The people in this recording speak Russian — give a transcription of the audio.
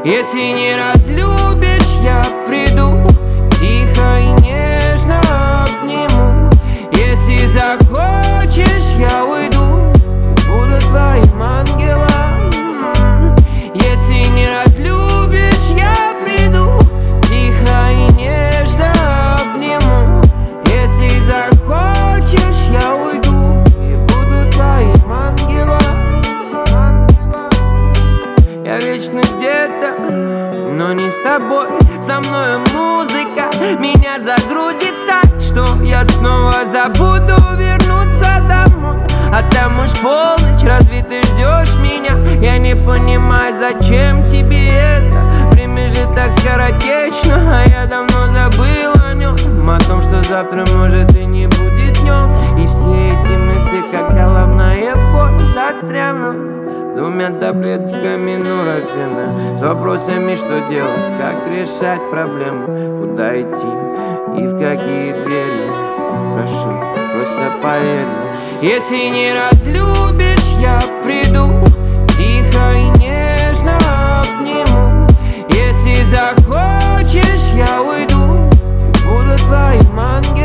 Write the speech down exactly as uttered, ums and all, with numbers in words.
Если не разлюбишь, я приду, тихо и нежно обниму. Если захочешь, я уйду, буду твоим ангелом. Если не разлюбишь, я приду, тихо и нежно обниму. Если захочешь, я уйду и буду твоим ангелом. Я вечно где-то, но не с тобой. Со мною музыка меня загрузит так, что я снова забуду вернуться домой. А там уж полночь, разве ты ждешь меня? Я не понимаю, зачем тебе это? Время же так скоротечно, а я давно забыл о нем. О том, что завтра может и не будет днем. И все эти мысли, как головная боль, застряну с двумя таблетками нурофена, с вопросами, что делать, как решать проблемы, куда идти и в какие двери. Прошу, просто поверь. Если не разлюбишь, я приду, тихо и нежно обниму. Если захочешь, я уйду, буду твоим ангелом.